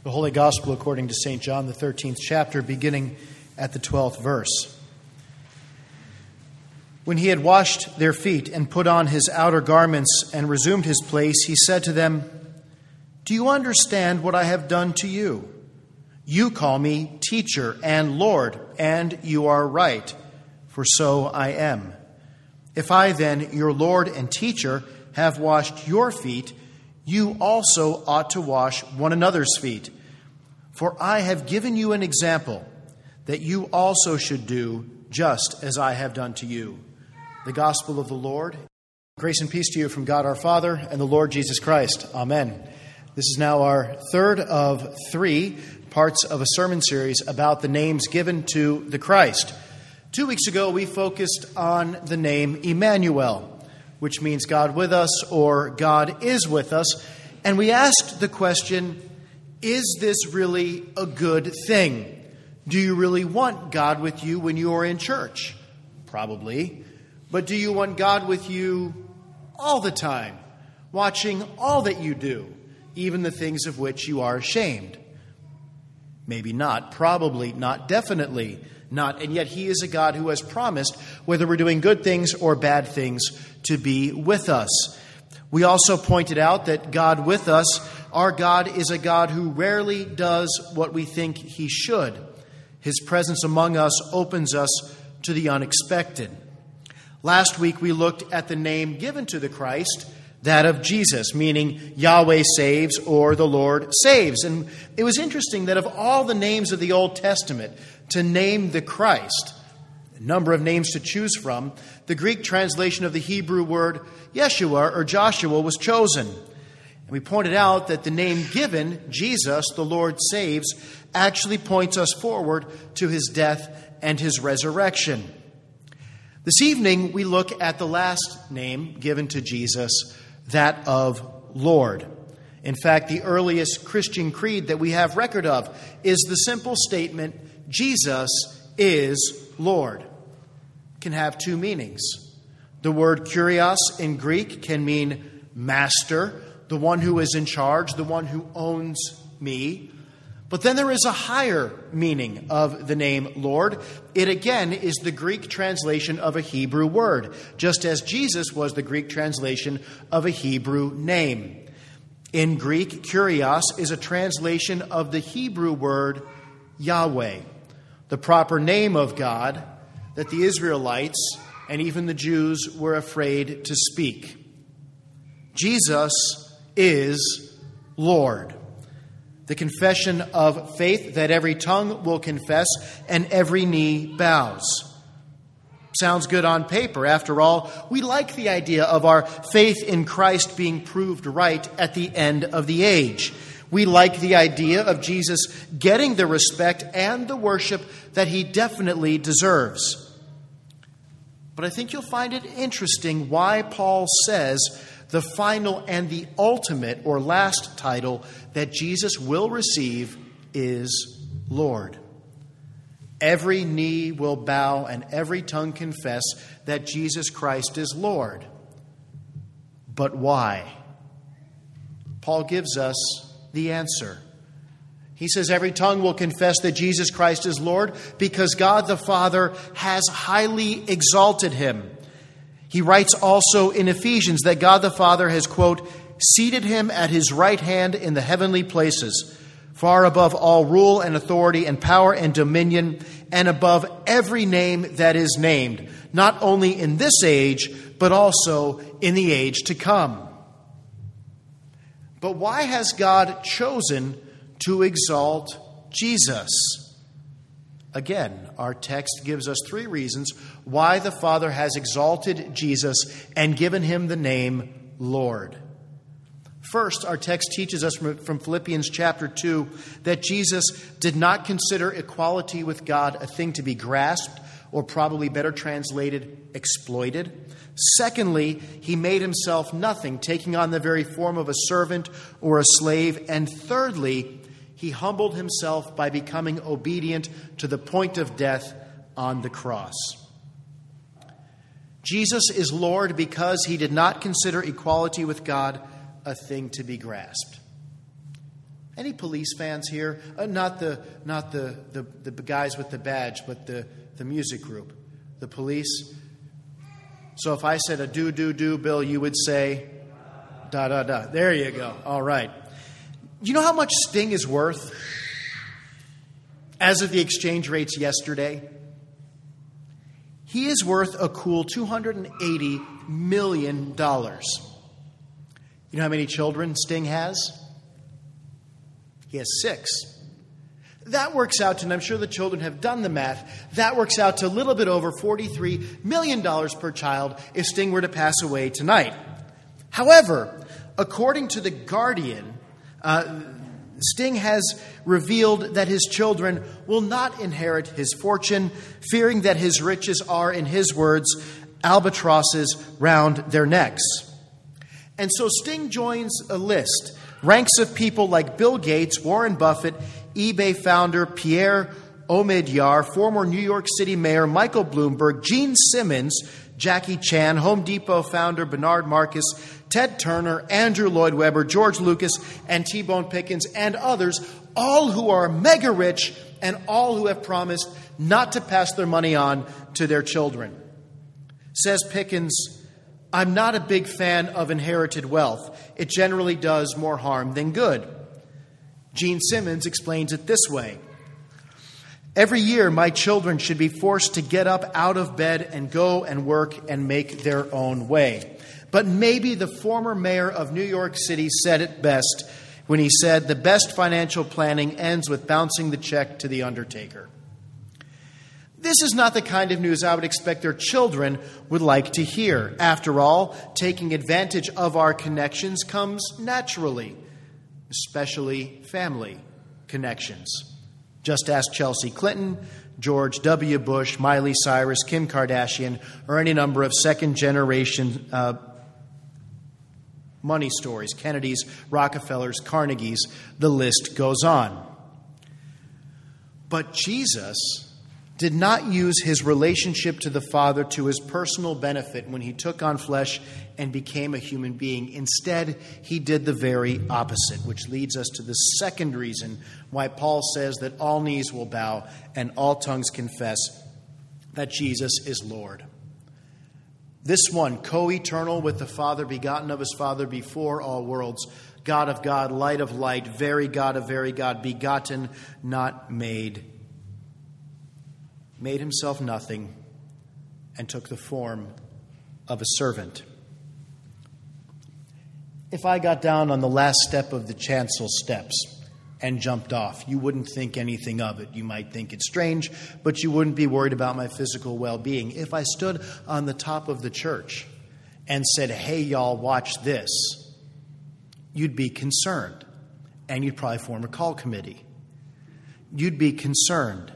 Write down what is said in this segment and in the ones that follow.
The Holy Gospel according to St. John, the 13th chapter, beginning at the 12th verse. When he had washed their feet and put on his outer garments and resumed his place, he said to them, "Do you understand what I have done to you? You call me teacher and Lord, and you are right, for so I am. If I then, your Lord and teacher, have washed your feet, you also ought to wash one another's feet. For I have given you an example, that you also should do just as I have done to you." The Gospel of the Lord. Grace and peace to you from God our Father and the Lord Jesus Christ. Amen. This is now our third of three parts of a sermon series about the names given to the Christ. 2 weeks ago, we focused on the name Emmanuel, which means God with us or God is with us. And we asked the question, is this really a good thing? Do you really want God with you when you are in church? Probably. But do you want God with you all the time, watching all that you do, even the things of which you are ashamed? Maybe not, probably not, definitely not. And yet he is a God who has promised, whether we're doing good things or bad things, to be with us. We also pointed out that God with us, our God is a God who rarely does what we think he should. His presence among us opens us to the unexpected. Last week we looked at the name given to the Christ, that of Jesus, meaning Yahweh saves or the Lord saves. And it was interesting that of all the names of the Old Testament to name the Christ, a number of names to choose from, the Greek translation of the Hebrew word Yeshua or Joshua was chosen. And we pointed out that the name given, Jesus, the Lord saves, actually points us forward to his death and his resurrection. This evening, we look at the last name given to Jesus, that of Lord. In fact, the earliest Christian creed that we have record of is the simple statement, Jesus is Lord. It can have two meanings. The word kurios in Greek can mean master, the one who is in charge, the one who owns me. But then there is a higher meaning of the name Lord. It again is the Greek translation of a Hebrew word, just as Jesus was the Greek translation of a Hebrew name. In Greek, kurios is a translation of the Hebrew word Yahweh, the proper name of God that the Israelites and even the Jews were afraid to speak. Jesus is Lord. The confession of faith that every tongue will confess and every knee bows. Sounds good on paper. After all, we like the idea of our faith in Christ being proved right at the end of the age. We like the idea of Jesus getting the respect and the worship that he definitely deserves. But I think you'll find it interesting why Paul says the final and the ultimate or last title that Jesus will receive is Lord. Every knee will bow and every tongue confess that Jesus Christ is Lord. But why? Paul gives us the answer. He says every tongue will confess that Jesus Christ is Lord because God the Father has highly exalted him. He writes also in Ephesians that God the Father has, quote, seated him at his right hand in the heavenly places, far above all rule and authority and power and dominion, and above every name that is named, not only in this age, but also in the age to come. But why has God chosen to exalt Jesus? Again, our text gives us three reasons why the Father has exalted Jesus and given him the name Lord. First, our text teaches us from Philippians chapter 2 that Jesus did not consider equality with God a thing to be grasped, or probably better translated, exploited. Secondly, he made himself nothing, taking on the very form of a servant or a slave. And thirdly, he humbled himself by becoming obedient to the point of death on the cross. Jesus is Lord because he did not consider equality with God a thing to be grasped. Any police fans here? Not the guys with the badge, but the music group, the police. So if I said a do, Bill, you would say da. There you go. All right. You know how much Sting is worth? As of the exchange rates yesterday, he is worth a cool $280 million. You know how many children Sting has? He has 6. That works out to, and I'm sure the children have done the math, that works out to a little bit over $43 million per child if Sting were to pass away tonight. However, according to The Guardian, Sting has revealed that his children will not inherit his fortune, fearing that his riches are, in his words, albatrosses round their necks. And so Sting joins a list, ranks of people like Bill Gates, Warren Buffett, eBay founder Pierre Omidyar, former New York City Mayor Michael Bloomberg, Gene Simmons, Jackie Chan, Home Depot founder Bernard Marcus, Ted Turner, Andrew Lloyd Webber, George Lucas, and T-Bone Pickens, and others, all who are mega rich and all who have promised not to pass their money on to their children. Says Pickens, "I'm not a big fan of inherited wealth. It generally does more harm than good." Gene Simmons explains it this way: "Every year, my children should be forced to get up out of bed and go and work and make their own way." But maybe the former mayor of New York City said it best when he said, "The best financial planning ends with bouncing the check to the undertaker." This is not the kind of news I would expect their children would like to hear. After all, taking advantage of our connections comes naturally, especially family connections. Just ask Chelsea Clinton, George W. Bush, Miley Cyrus, Kim Kardashian, or any number of second-generation money stories, Kennedys, Rockefellers, Carnegies, the list goes on. But Jesus did not use his relationship to the Father to his personal benefit when he took on flesh and became a human being. Instead, he did the very opposite, which leads us to the second reason why Paul says that all knees will bow and all tongues confess that Jesus is Lord. This one, co-eternal with the Father, begotten of his Father before all worlds, God of God, light of light, very God of very God, begotten, not made, made himself nothing and took the form of a servant. If I got down on the last step of the chancel steps and jumped off, you wouldn't think anything of it. You might think it's strange, but you wouldn't be worried about my physical well-being. If I stood on the top of the church and said, "Hey, y'all, watch this," you'd be concerned, and you'd probably form a call committee. You'd be concerned.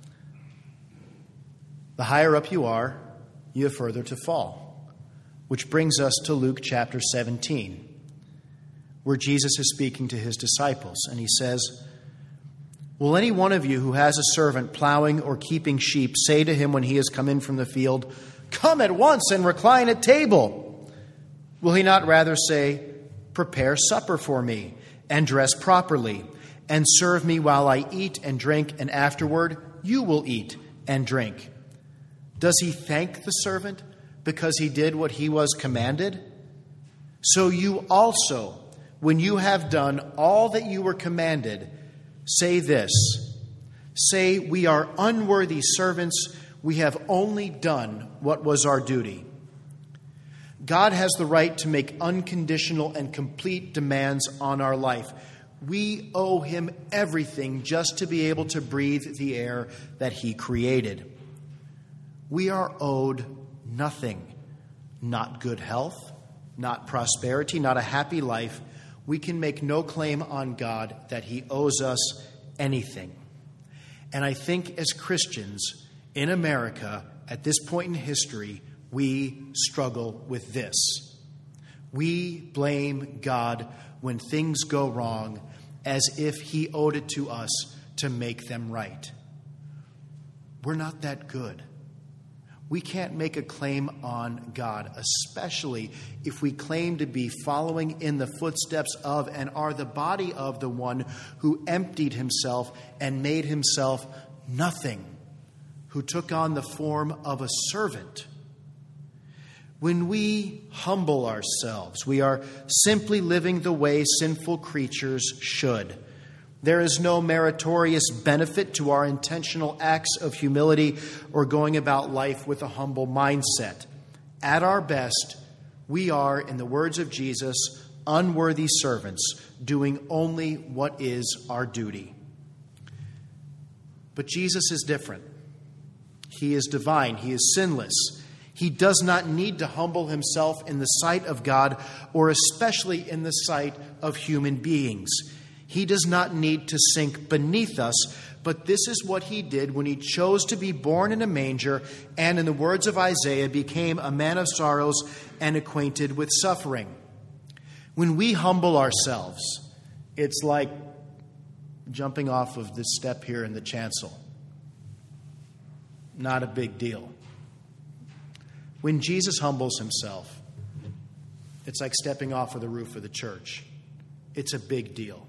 The higher up you are, you have further to fall. Which brings us to Luke chapter 17, where Jesus is speaking to his disciples. And he says, "Will any one of you who has a servant plowing or keeping sheep say to him when he has come in from the field, 'Come at once and recline at table'? Will he not rather say, 'Prepare supper for me and dress properly and serve me while I eat and drink, and afterward you will eat and drink'? Does he thank the servant because he did what he was commanded? So you also, when you have done all that you were commanded, say this. Say, 'We are unworthy servants. We have only done what was our duty.'" God has the right to make unconditional and complete demands on our life. We owe him everything just to be able to breathe the air that he created. We are owed nothing. Not good health, not prosperity, not a happy life. We can make no claim on God that he owes us anything. And I think as Christians in America, at this point in history, we struggle with this. We blame God when things go wrong as if he owed it to us to make them right. We're not that good. We can't make a claim on God, especially if we claim to be following in the footsteps of and are the body of the one who emptied himself and made himself nothing, who took on the form of a servant. When we humble ourselves, we are simply living the way sinful creatures should. There is no meritorious benefit to our intentional acts of humility or going about life with a humble mindset. At our best, we are, in the words of Jesus, unworthy servants, doing only what is our duty. But Jesus is different. He is divine. He is sinless. He does not need to humble himself in the sight of God, or especially in the sight of human beings. He does not need to sink beneath us, but this is what he did when he chose to be born in a manger and, in the words of Isaiah, became a man of sorrows and acquainted with suffering. When we humble ourselves, it's like jumping off of this step here in the chancel. Not a big deal. When Jesus humbles himself, it's like stepping off of the roof of the church. It's a big deal.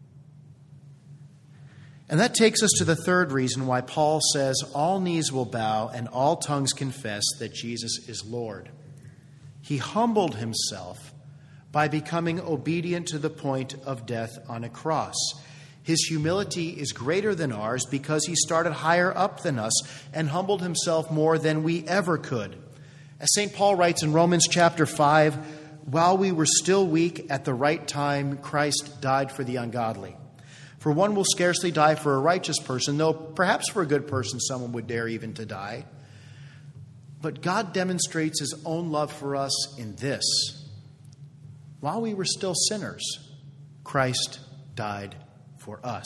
And that takes us to the third reason why Paul says all knees will bow and all tongues confess that Jesus is Lord. He humbled himself by becoming obedient to the point of death on a cross. His humility is greater than ours because he started higher up than us and humbled himself more than we ever could. As St. Paul writes in Romans chapter 5, while we were still weak, at the right time, Christ died for the ungodly. For one will scarcely die for a righteous person, though perhaps for a good person someone would dare even to die. But God demonstrates his own love for us in this. While we were still sinners, Christ died for us.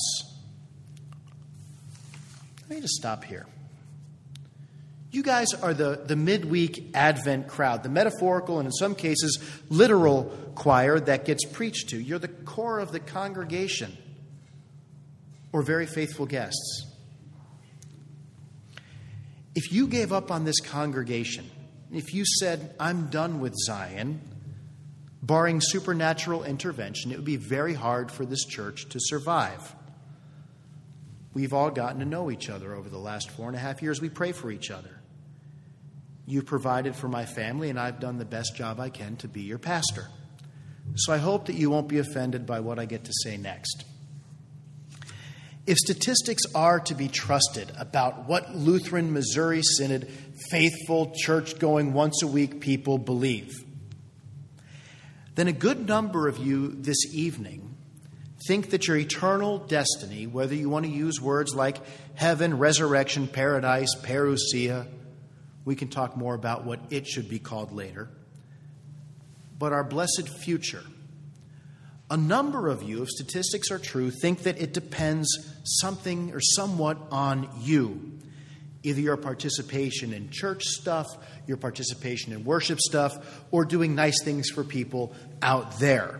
Let me just stop here. You guys are the midweek Advent crowd, the metaphorical and in some cases literal choir that gets preached to. You're the core of the congregation, or very faithful guests. If you gave up on this congregation, if you said, I'm done with Zion, barring supernatural intervention, it would be very hard for this church to survive. We've all gotten to know each other over the last 4.5 years. We pray for each other. You've provided for my family, and I've done the best job I can to be your pastor. So I hope that you won't be offended by what I get to say next. If statistics are to be trusted about what Lutheran Missouri Synod faithful, church-going, once-a-week people believe, then a good number of you this evening think that your eternal destiny, whether you want to use words like heaven, resurrection, paradise, parousia, we can talk more about what it should be called later, but our blessed future. A number of you, if statistics are true, think that it depends something or somewhat on you. Either your participation in church stuff, your participation in worship stuff, or doing nice things for people out there.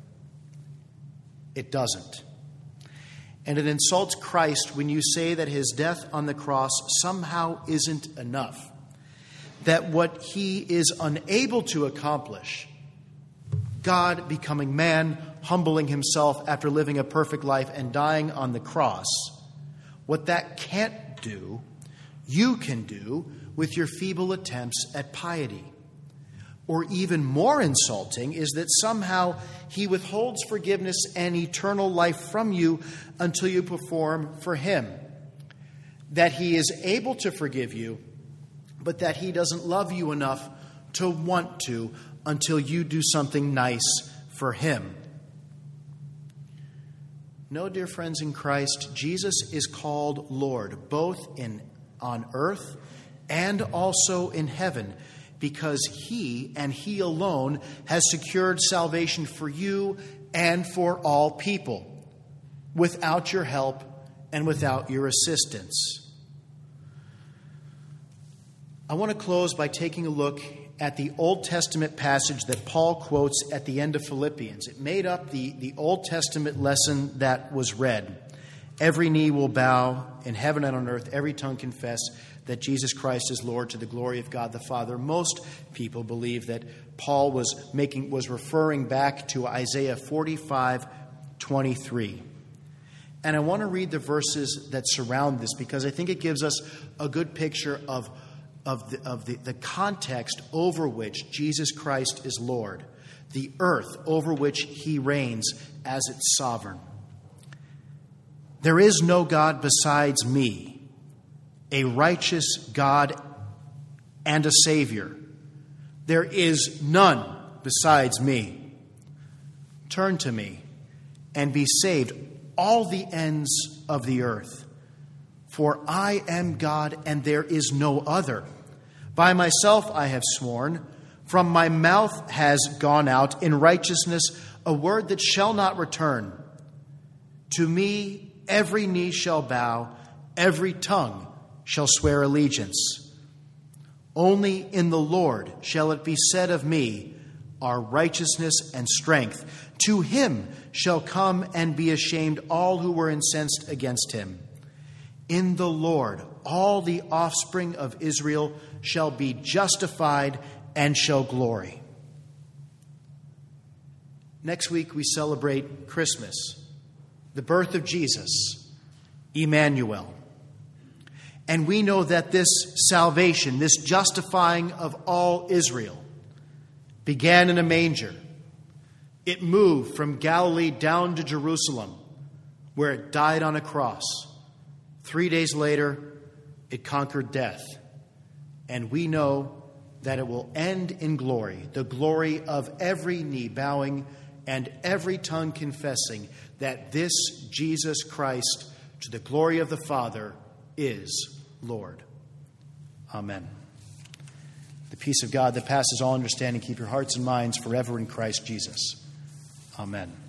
It doesn't. And it insults Christ when you say that his death on the cross somehow isn't enough. That what he is unable to accomplish, God becoming man, humbling himself after living a perfect life and dying on the cross, what that can't do, you can do with your feeble attempts at piety. Or even more insulting is that somehow he withholds forgiveness and eternal life from you until you perform for him. That he is able to forgive you, but that he doesn't love you enough to want to until you do something nice for him. No, dear friends in Christ, Jesus is called Lord, both on earth and also in heaven, because he and he alone has secured salvation for you and for all people, without your help and without your assistance. I want to close by taking a look at the Old Testament passage that Paul quotes at the end of Philippians. It made up the Old Testament lesson that was read. Every knee will bow in heaven and on earth, every tongue confess that Jesus Christ is Lord to the glory of God the Father. Most people believe that Paul was referring back to Isaiah 45:23. And I want to read the verses that surround this because I think it gives us a good picture of the context over which Jesus Christ is Lord, the earth over which he reigns as its sovereign. There is no God besides me, a righteous God and a Savior. There is none besides me. Turn to me and be saved, all the ends of the earth. For I am God and there is no other. By myself I have sworn, from my mouth has gone out in righteousness a word that shall not return. To me every knee shall bow, every tongue shall swear allegiance. Only in the Lord shall it be said of me, our righteousness and strength. To him shall come and be ashamed all who were incensed against him. In the Lord all the offspring of Israel shall be justified and shall glory. Next week we celebrate Christmas, the birth of Jesus, Emmanuel. And we know that this salvation, this justifying of all Israel, began in a manger. It moved from Galilee down to Jerusalem, where it died on a cross. 3 days later, it conquered death. And we know that it will end in glory, the glory of every knee bowing and every tongue confessing that this Jesus Christ, to the glory of the Father, is Lord. Amen. The peace of God that passes all understanding, keep your hearts and minds forever in Christ Jesus. Amen.